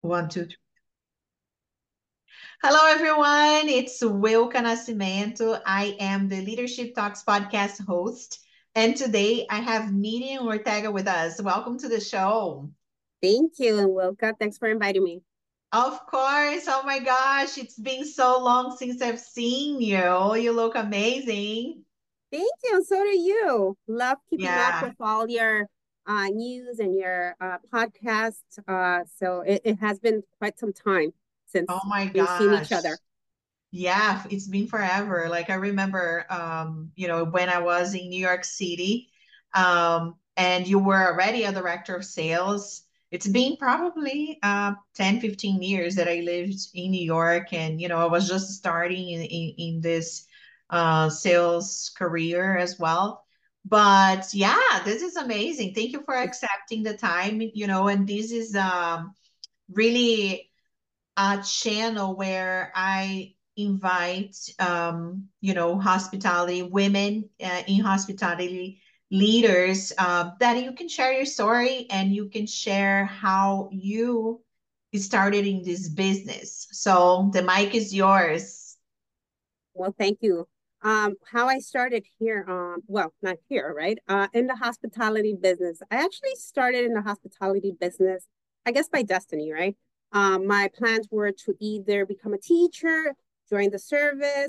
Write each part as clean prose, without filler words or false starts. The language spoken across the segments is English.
One, two, three. Hello, everyone. It's Wilka Nascimento. I am the Leadership Talks podcast host. And today I have Miriam Ortega with us. Welcome to the show. Thank you and welcome. Thanks for inviting me. Of course. Oh my gosh. It's been so long since I've seen you. You look amazing. Thank you. And so do you. Love keeping up Yeah. with all your news and your podcast. So it has been quite some time Oh since my we've seen each gosh. other. Yeah, it's been forever. Like I remember, when I was in New York City, and you were already a director of sales. It's been probably 10, 15 years that I lived in New York, and I was just starting in this sales career as well. But yeah, this is amazing. Thank you for accepting the time, and this is really a channel where I invite, hospitality women in hospitality leaders that you can share your story and you can share how you started in this business. So the mic is yours. Well, thank you. How I started here, well, not here, right? In the hospitality business. I actually started in the hospitality business, I guess by destiny, right? My plans were to either become a teacher, join the service,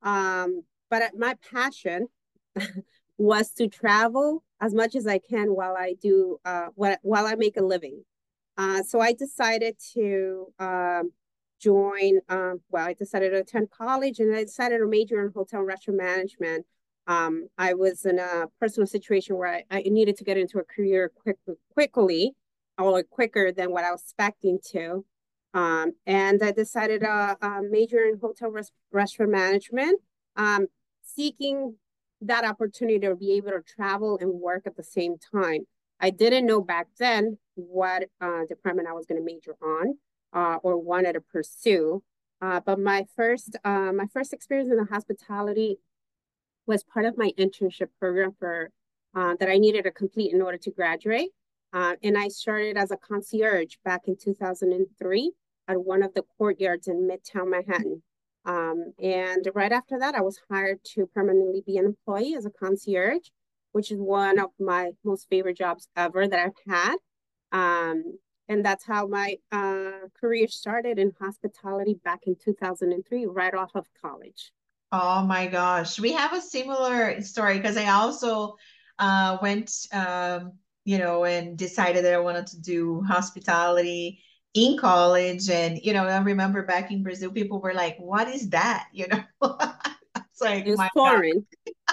but my passion was to travel as much as I can while I do, while I make a living. So I decided to join, I decided to attend college and I decided to major in hotel and restaurant management. I was in a personal situation where I needed to get into a career quickly or quicker than what I was expecting to. And I decided to major in hotel restaurant management, seeking that opportunity to be able to travel and work at the same time. I didn't know back then what department I was going to major on or wanted to pursue. But my first experience in the hospitality was part of my internship program for that I needed to complete in order to graduate. And I started as a concierge back in 2003 at one of the courtyards in Midtown Manhattan. And right after that, I was hired to permanently be an employee as a concierge, which is one of my most favorite jobs ever that I've had. And that's how my career started in hospitality back in 2003, right off of college. Oh my gosh. We have a similar story because I also went, and decided that I wanted to do hospitality in college. And, I remember back in Brazil, people were like, what is that? It's like, It was my God, foreign.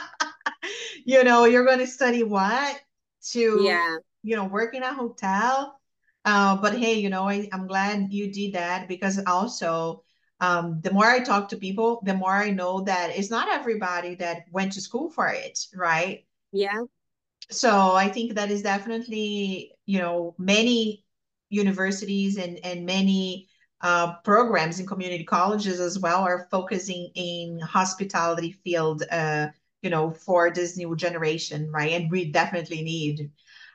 you're going to study what? To, Yeah, work in a hotel. But hey, I'm glad you did that because also, the more I talk to people, the more I know that it's not everybody that went to school for it, right? yeah, So I think that is definitely, many universities and many programs in community colleges as well are focusing in hospitality field, for this new generation, right? And we definitely need.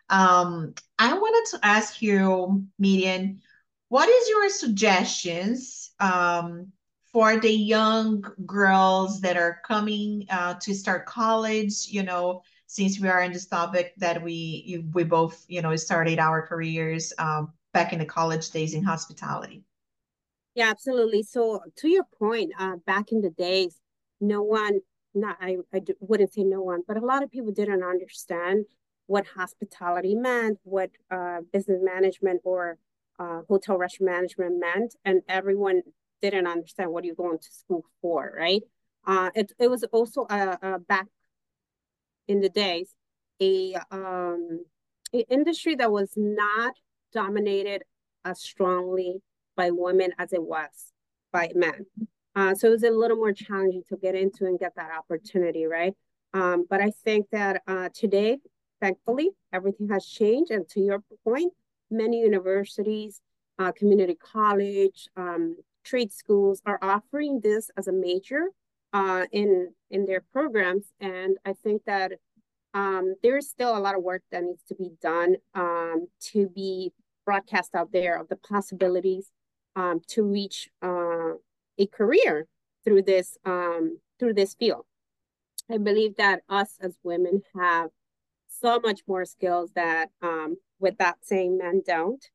I wanted to ask you, Median, what is your suggestions for the young girls that are coming to start college? Since we are in this topic that we both started our careers back in the college days in hospitality. yeah, absolutely. So to your point, back in the days, no one, not wouldn't say no one, but a lot of people didn't understand what hospitality meant, what business management or hotel restaurant management meant, and everyone didn't understand what you're going to school for, right? It was also back in the days a industry that was not dominated as strongly by women as it was by men. So it was a little more challenging to get into and get that opportunity, right? But I think that today, thankfully, everything has changed. And to your point, many universities, community college, trade schools are offering this as a major in their programs, and I think that there's still a lot of work that needs to be done to be broadcast out there of the possibilities to reach a career through this field. I believe that us as women have so much more skills that with that saying men don't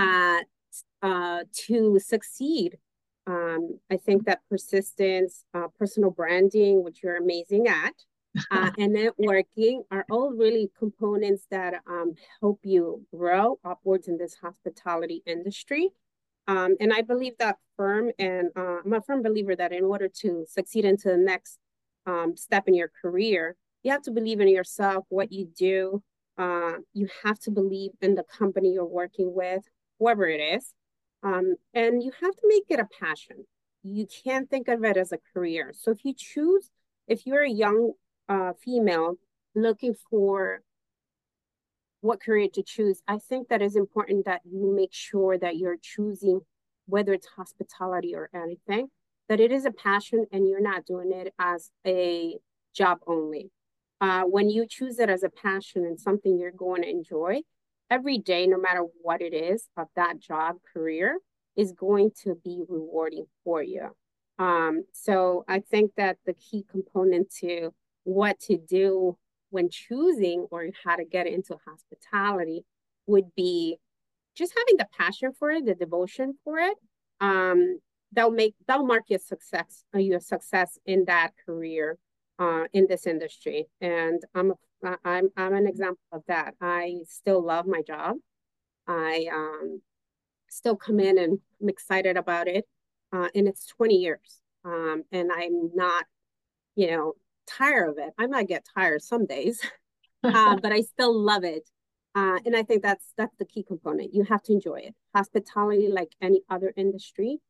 to succeed. I think that persistence, personal branding, which you're amazing at, and networking are all really components that help you grow upwards in this hospitality industry. And I believe that firm, and I'm a firm believer that in order to succeed into the next step in your career, you have to believe in yourself, what you do. You have to believe in the company you're working with, whoever it is. And you have to make it a passion. You can't think of it as a career. So if you're a young female looking for what career to choose, I think that is important that you make sure that you're choosing, whether it's hospitality or anything, that it is a passion and you're not doing it as a job only. When you choose it as a passion and something you're going to enjoy, every day, no matter what it is of that job career, is going to be rewarding for you. So I think that the key component to what to do when choosing or how to get into hospitality would be just having the passion for it, the devotion for it. That'll mark your success in that career in this industry. And I'm an example of that. I still love my job. I still come in and I'm excited about it. And it's 20 years. And I'm not, tired of it. I might get tired some days, but I still love it. And I think that's the key component. You have to enjoy it. Hospitality, like any other industry,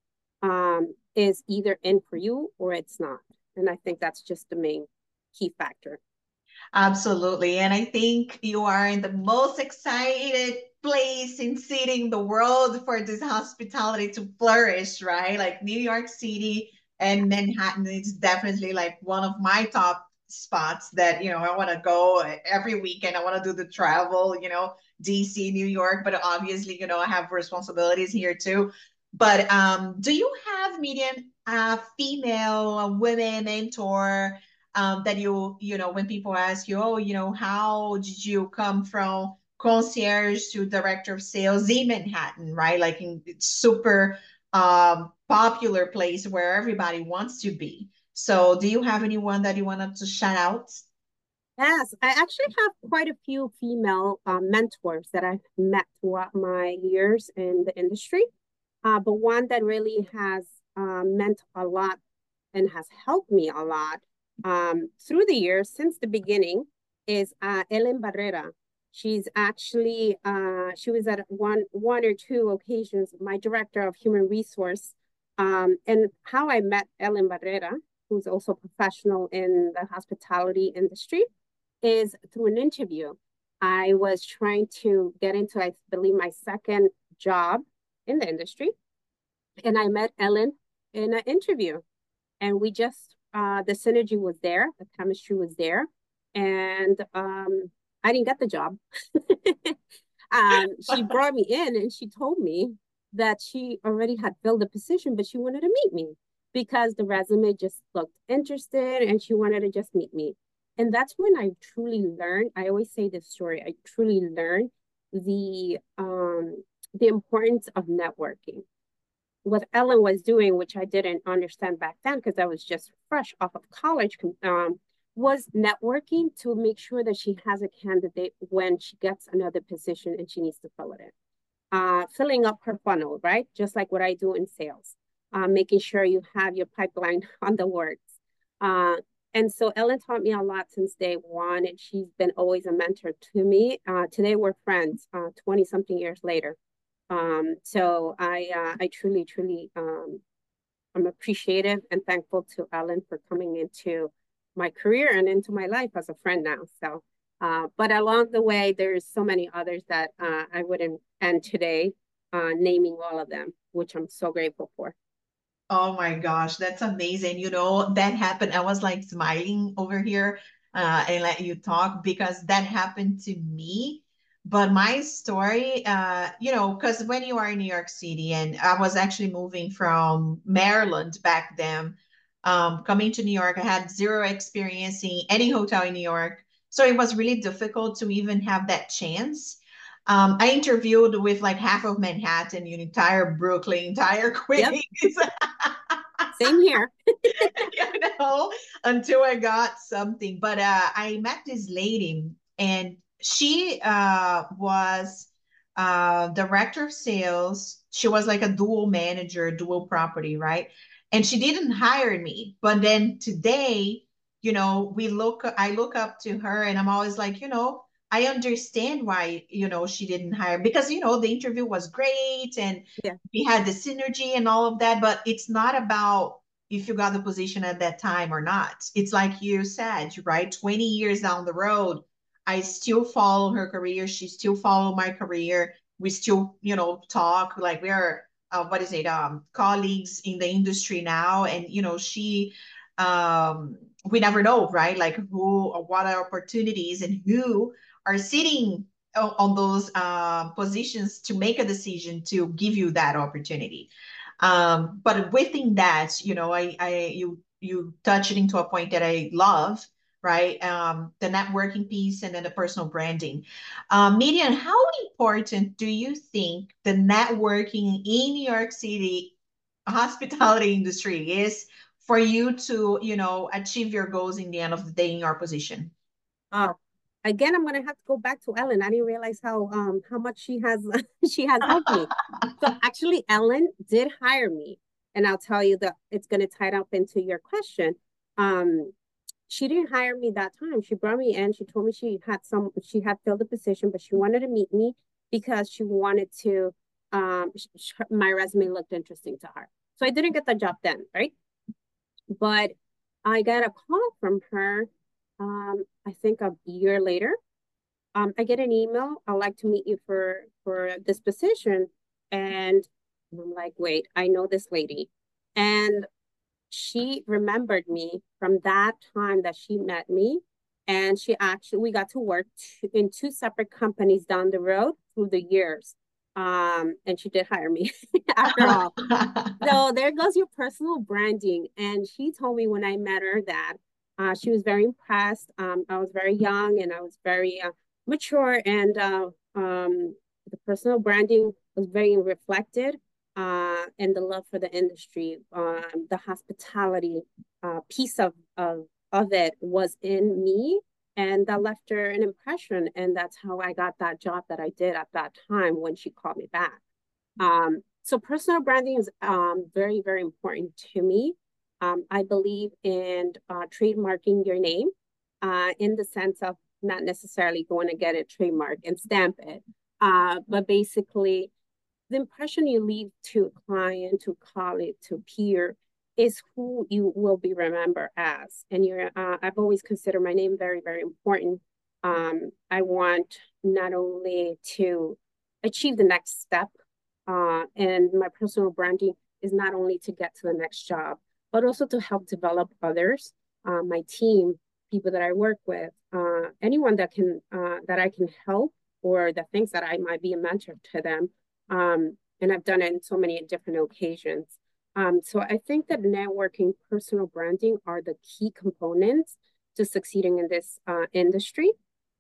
is either in for you or it's not. And I think that's just the main key factor. Absolutely. And I think you are in the most excited place in city in the world for this hospitality to flourish, right? Like New York City and Manhattan is definitely like one of my top spots that, I want to go every weekend. I want to do the travel, DC, New York, but obviously, I have responsibilities here too. But do you have median female women mentor that when people ask you, oh, how did you come from concierge to director of sales in Manhattan, right? Like it's super popular place where everybody wants to be. So do you have anyone that you wanted to shout out? Yes, I actually have quite a few female mentors that I've met throughout my years in the industry. But one that really has meant a lot and has helped me a lot through the years since the beginning is Ellen Barrera. She's actually she was at one or two occasions my director of human resource. And how I met Ellen Barrera, who's also a professional in the hospitality industry, is through an interview. I was trying to get into, I believe, my second job in the industry, and I met Ellen in an interview, and we just the synergy was there, the chemistry was there, and I didn't get the job. She brought me in and she told me that she already had filled the position, but she wanted to meet me because the resume just looked interested and she wanted to just meet me. And that's when I truly learned. I always say this story. I truly learned the importance of networking. What Ellen was doing, which I didn't understand back then because I was just fresh off of college, was networking to make sure that she has a candidate when she gets another position and she needs to fill it in. Filling up her funnel, right? Just like what I do in sales, making sure you have your pipeline on the works. And so Ellen taught me a lot since day one, and she's been always a mentor to me. Today we're friends, 20 something years later. So I truly, truly, I'm appreciative and thankful to Ellen for coming into my career and into my life as a friend now. So, but along the way, there's so many others that I wouldn't end today naming all of them, which I'm so grateful for. Oh my gosh, that's amazing. That happened. I was like smiling over here and let you talk because that happened to me But my story, because when you are in New York City, and I was actually moving from Maryland back then, coming to New York, I had zero experience in any hotel in New York. So it was really difficult to even have that chance. I interviewed with like half of Manhattan, entire Brooklyn, entire Yep, Queens. same here. you know, until I got something. But I met this lady, and she was director of sales. She was like a dual manager, dual property, right? And she didn't hire me. But then today, I look up to her, and I'm always like, I understand why, she didn't hire, because, the interview was great and Yeah, we had the synergy and all of that, but it's not about if you got the position at that time or not. It's like you said, right? 20 years down the road, I still follow her career. She still follow my career. We still, talk like we're, what is it? Colleagues in the industry now. And, we never know, right? Like what are opportunities and who are sitting on those positions to make a decision to give you that opportunity. But within that, you touched into a point that I love, right? The networking piece and then the personal branding. Midian, how important do you think the networking in New York City hospitality industry is for you to, achieve your goals in the end of the day in your position? uh, again, I'm gonna have to go back to Ellen. I didn't realize how much she has she has helped me. So actually, Ellen did hire me, and I'll tell you that it's gonna tie up into your question. Um, she didn't hire me that time. She brought me in. She told me she had filled the position, but she wanted to meet me because she wanted to. My resume looked interesting to her, so I didn't get the job then, right? But I got a call from her. I think a year later, I get an email. I'd like to meet you for this position. And I'm like, wait, I know this lady. And she remembered me from that time that she met me. And we got to work in two separate companies down the road through the years. And she did hire me after all. So there goes your personal branding. And she told me when I met her that she was very impressed. I was very young and I was very mature, and the personal branding was very reflected, and the love for the industry, the hospitality piece of it was in me. And that left her an impression. And that's how I got that job that I did at that time when she called me back. So personal branding is very, very important to me. I believe in trademarking your name in the sense of not necessarily going to get a trademark and stamp it, but basically the impression you leave to a client, to a colleague, to a peer is who you will be remembered as. And I've always considered my name very, very important. I want not only to achieve the next step, and my personal branding is not only to get to the next job, but also to help develop others, my team, people that I work with, anyone that I can help, or the things that I might be a mentor to them. And I've done it in so many different occasions. So I think that networking, personal branding are the key components to succeeding in this industry.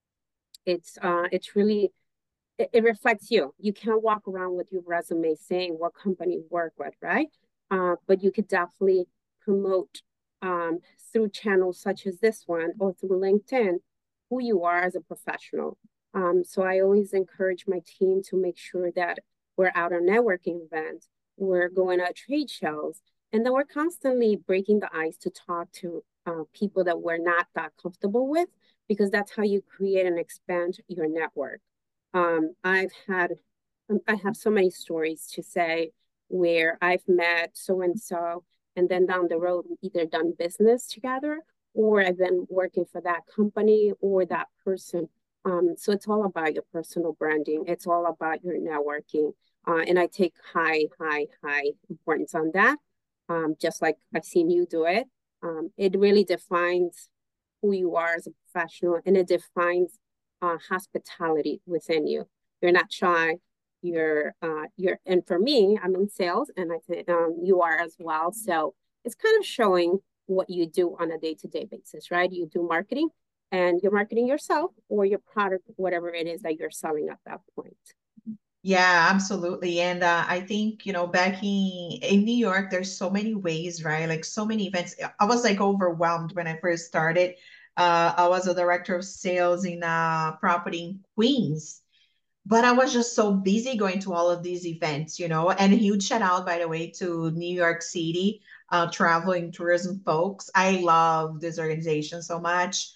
It's really it reflects you. You can't walk around with your resume saying what company you work with, right? But you could definitely promote through channels such as this one or through LinkedIn who you are as a professional. So I always encourage my team to make sure that we're out on networking events, we're going out trade shows, and then we're constantly breaking the ice to talk to people that we're not that comfortable with, because that's how you create and expand your network. Um, I've had, I have so many stories to say where I've met so and so, and then down the road, we either done business together or I've been working for that company or that person. So it's all about your personal branding. It's all about your networking. And I take high importance on that. Just like I've seen you do it. It really defines who you are as a professional, and it defines hospitality within you. You're not shy. And for me, I'm in sales, and I think you are as well. So it's kind of showing what you do on a day-to-day basis, right? You do marketing, and you're marketing yourself or your product, whatever it is that you're selling at that point. Yeah, absolutely. And I think, back in New York, there's so many ways, right? Like so many events. I was like overwhelmed when I first started. I was a director of sales in property in Queens, but I was just so busy going to all of these events, and a huge shout out, by the way, to New York City, travel and tourism folks. I love this organization so much.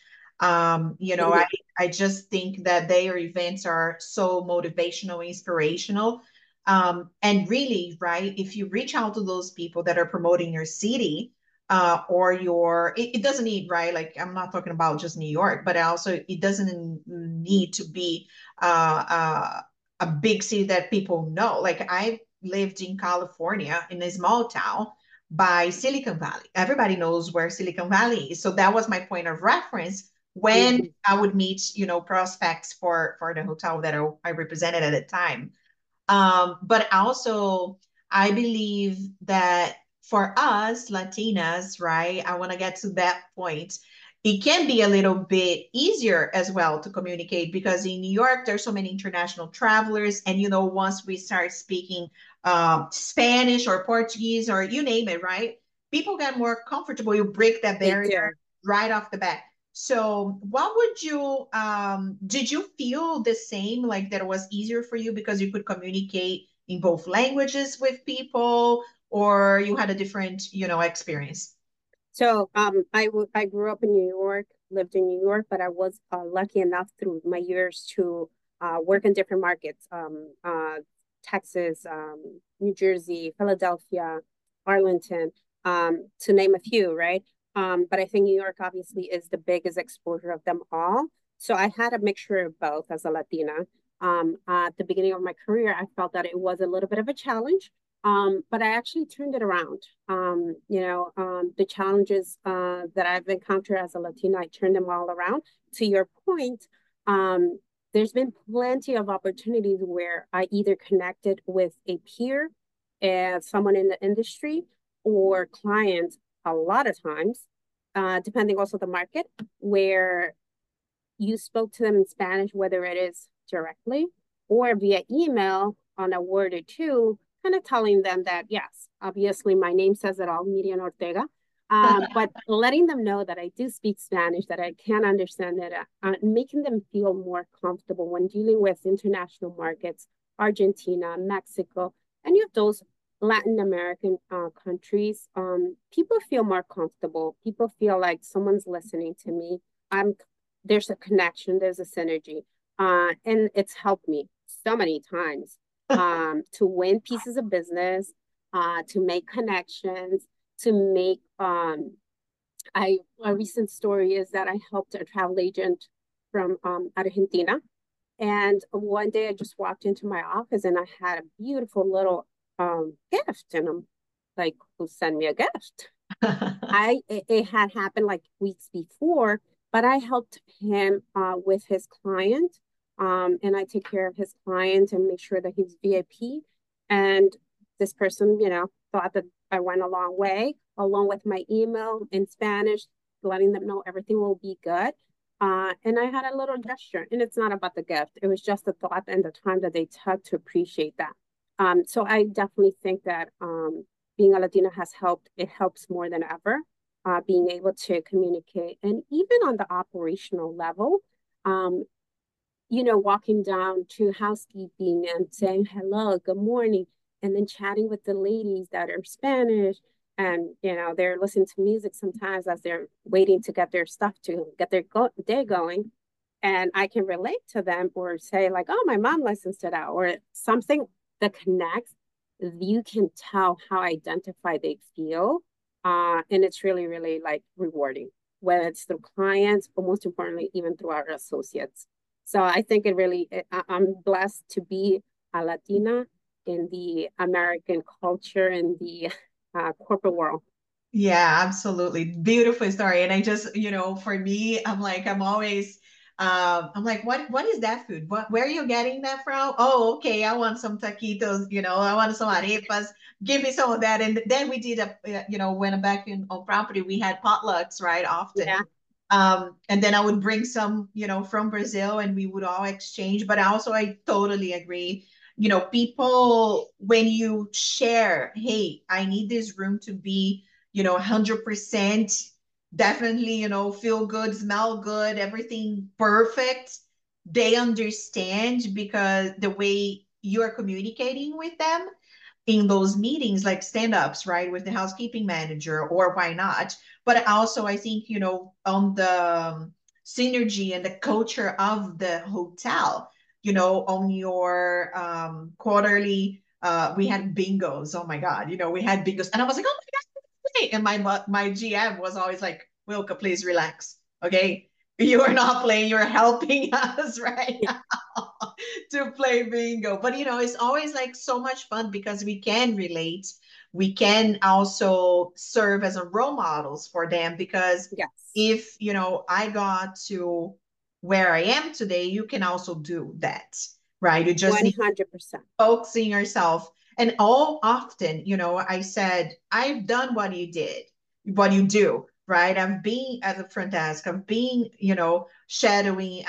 I just think that their events are so motivational, inspirational. And really, right, if you reach out to those people that are promoting your city, it doesn't need, right? Like, I'm not talking about just New York, but also it doesn't need to be a big city that people know. Like I lived in California in a small town by Silicon Valley. Everybody knows where Silicon Valley is. So that was my point of reference when Mhm. I would meet, prospects for the hotel that I represented at the time. But also, I believe that for us Latinas, right, I want to get to that point. It can be a little bit easier as well to communicate because in New York, there's so many international travelers. And, once we start speaking Spanish or Portuguese or you name it, right, people get more comfortable. You break that They barrier do. right off the bat. So, what would you, did you feel the same, like that it was easier for you because you could communicate in both languages with people, or you had a different, experience? So I grew up in New York, lived in New York, but I was lucky enough through my years to work in different markets, Texas, New Jersey, Philadelphia, Arlington, to name a few, right? But I think New York obviously is the biggest exposure of them all. So I had a mixture of both as a Latina. At the beginning of my career, I felt that it was a little bit of a challenge, but I actually turned it around. The challenges that I've encountered as a Latina, I turned them all around. To your point, there's been plenty of opportunities where I either connected with a peer, someone in the industry, or clients a lot of times, depending also the market, where you spoke to them in Spanish, whether it is directly or via email on a word or two, kind of telling them that, yes, obviously my name says it all, Miriam Ortega, but letting them know that I do speak Spanish, that I can understand it, making them feel more comfortable when dealing with international markets, Argentina, Mexico, any of those Latin American countries. People feel more comfortable. People feel like someone's listening to me. I'm There's a connection, there's a synergy. And it's helped me so many times to win pieces of business, to make connections, to make a recent story is that I helped a travel agent from Argentina. And one day I just walked into my office and I had a beautiful little gift. And I'm like, who sent me a gift? It had happened like weeks before, but I helped him with his client, and I take care of his client and make sure that he's VIP. And this person, thought that I went a long way, along with my email in Spanish, letting them know everything will be good. And I had a little gesture, and it's not about the gift; it was just the thought and the time that they took to appreciate that. So I definitely think that being a Latina has helped. It helps more than ever, being able to communicate. And even on the operational level, um, walking down to housekeeping and saying hello, good morning, and then chatting with the ladies that are Spanish. And, they're listening to music sometimes as they're waiting to get their stuff to get their day going. And I can relate to them or say, like, oh, my mom listens to that, or something that connects. You can tell how identified they feel. And it's really, really like rewarding, whether it's through clients, but most importantly, even through our associates. So I think I'm blessed to be a Latina in the American culture and the corporate world. Yeah, absolutely. Beautiful story. And I just, for me, I'm like, I'm always I'm like, what is that food? Where are you getting that from? Oh, okay. I want some taquitos, I want some arepas. Give me some of that. And then we did when I'm back on property, we had potlucks, right? Often. Yeah. And then I would bring some, from Brazil and we would all exchange. But also, I totally agree. People, when you share, hey, I need this room to be, 100% definitely, feel good, smell good, everything perfect. They understand because the way you're communicating with them in those meetings, like stand-ups, right, with the housekeeping manager, or why not? But also, I think, on the synergy and the culture of the hotel, on your quarterly, we had bingos. Oh my God, we had bingos. And I was like, oh my God. And my GM was always like, Wilka, please relax. Okay. You are not playing, you're helping us right now to play bingo. But it's always like so much fun because we can relate. We can also serve as a role models for them because Yes. if I got to where I am today, you can also do that, right? You just need 100%. focusing yourself. And all often, I said, I've done what you did, what you do, right? I've been at the front desk, I've been, shadowing,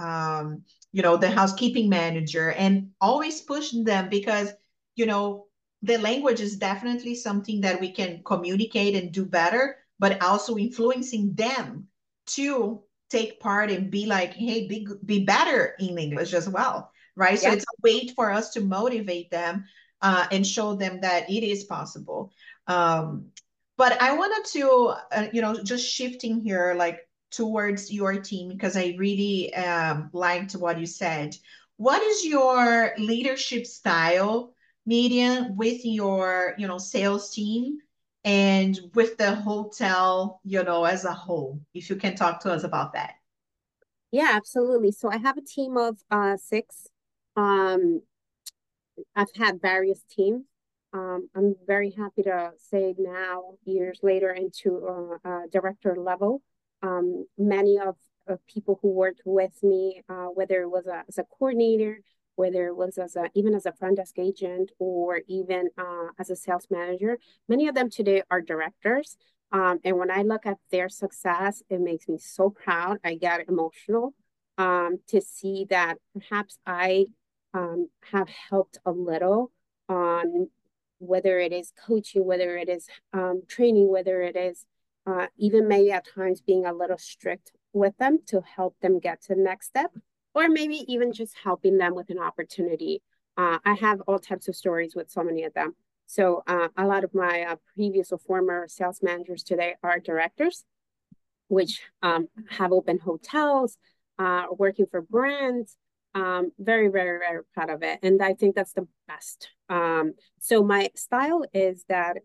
the housekeeping manager and always pushing them because, the language is definitely something that we can communicate and do better, but also influencing them to take part and be like, hey, be better in English as well, right? So Yep. it's a way for us to motivate them and show them that it is possible. Um, but I wanted to, just shifting here, like towards your team, because I really liked what you said. What is your leadership style, Median, with your, sales team and with the hotel, as a whole? If you can talk to us about that. Yeah, absolutely. So I have a team of six. Um, I've had various teams. I'm very happy to say now, years later, into director level. Many of people who worked with me, whether it was as a coordinator, whether it was even as a front desk agent, or even as a sales manager, many of them today are directors. And when I look at their success, it makes me so proud. I get emotional to see that perhaps I have helped a little on whether it is coaching, whether it is training, whether it is even maybe at times being a little strict with them to help them get to the next step, or maybe even just helping them with an opportunity. I have all types of stories with so many of them. So a lot of my previous or former sales managers today are directors, which have opened hotels, working for brands. Very, very, very proud of it. And I think that's the best. So my style is that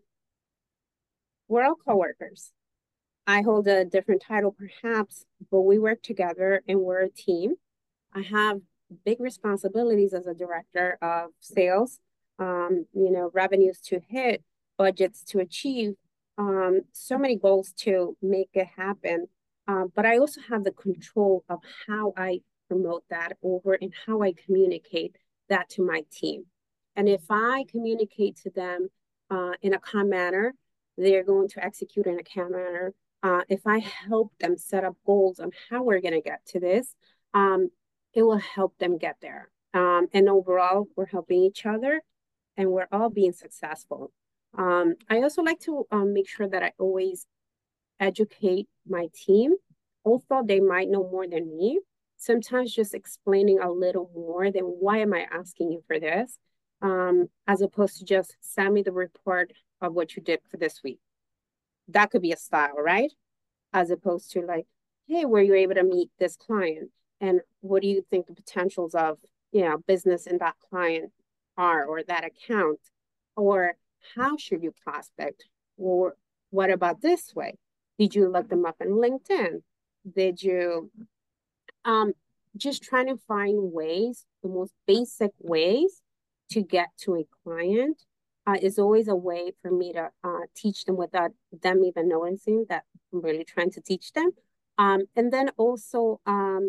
we're all coworkers. I hold a different title perhaps, but we work together and we're a team. I have big responsibilities as a director of sales, revenues to hit, budgets to achieve, so many goals to make it happen. But I also have the control of how I promote that over and how I communicate that to my team. And if I communicate to them in a calm manner, they're going to execute in a calm manner. If I help them set up goals on how we're going to get to this, it will help them get there. And overall, we're helping each other and we're all being successful. I also like to make sure that I always educate my team, although they might know more than me. Sometimes just explaining a little more than why am I asking you for this, as opposed to just send me the report of what you did for this week. That could be a style, right? As opposed to like, hey, were you able to meet this client? And what do you think the potentials of, business in that client are, or that account? Or how should you prospect? Or what about this way? Did you look them up in LinkedIn? Did you um just trying to find ways, the most basic ways to get to a client is always a way for me to teach them without them even noticing that I'm really trying to teach them. And then also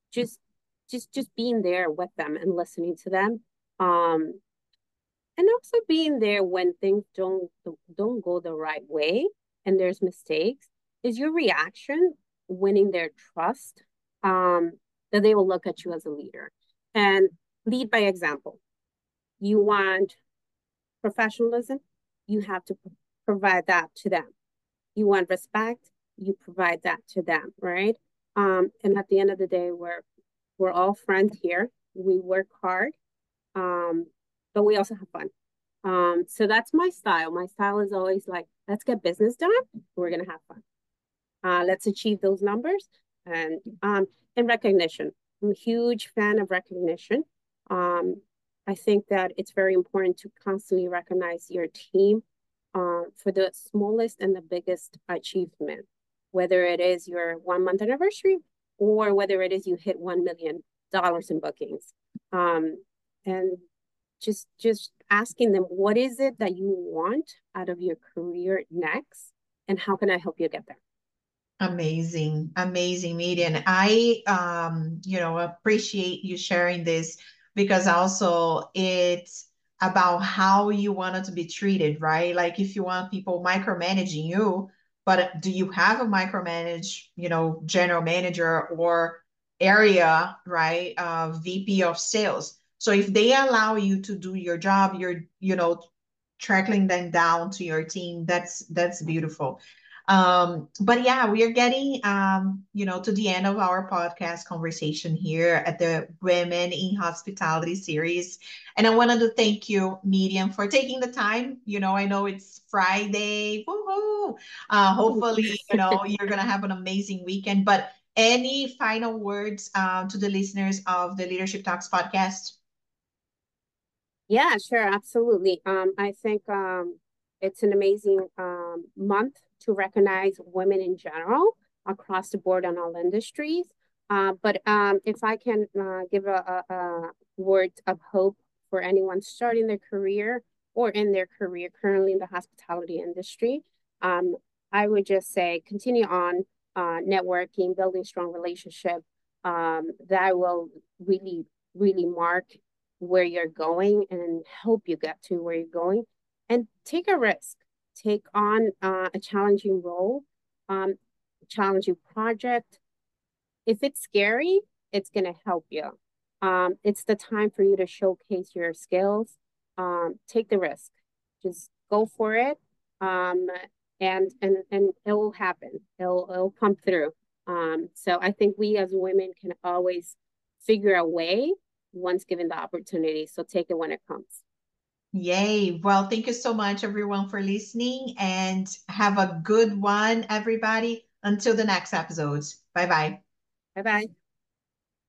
just just being there with them and listening to them. Um, and also being there when things don't go the right way and there's mistakes. Is your reaction winning their trust? Um, that they will look at you as a leader and lead by example. You want professionalism, you have to provide that to them. You want respect, you provide that to them, right? And at the end of the day, we're all friends here. We work hard, um, but we also have fun. So that's my style. My style is always like, let's get business done. We're gonna have fun. Let's achieve those numbers and recognition. I'm a huge fan of recognition. Um, I think that it's very important to constantly recognize your team for the smallest and the biggest achievement, whether it is your 1 month anniversary or whether it is you hit $1 million in bookings. And just asking them, what is it that you want out of your career next, and how can I help you get there? Amazing, amazing, Median. I appreciate you sharing this because also it's about how you want it to be treated, right? Like if you want people micromanaging you, but do you have a micromanage, general manager or area, right? VP of sales. So if they allow you to do your job, you're, trickling them down to your team. That's beautiful. But yeah, we are getting to the end of our podcast conversation here at the Women in Hospitality series. And I wanted to thank you, Medium, for taking the time. I know it's Friday. Woohoo! Hopefully, you're gonna have an amazing weekend. But any final words to the listeners of the Leadership Talks podcast? Yeah, sure, absolutely. I think it's an amazing month to recognize women in general across the board on all industries. But if I can give a word of hope for anyone starting their career or in their career currently in the hospitality industry, um, I would just say continue on networking, building strong relationship. That will really, really mark where you're going and help you get to where you're going, and take a risk, take on a challenging role, challenging project. If it's scary, it's going to help you. It's the time for you to showcase your skills. Take the risk, just go for it. um, and it will happen, it'll come through. So I think we as women can always figure a way once given the opportunity. So take it when it comes. Yay. Well, thank you so much, everyone, for listening and have a good one, everybody. Until the next episodes. Bye bye. Bye bye.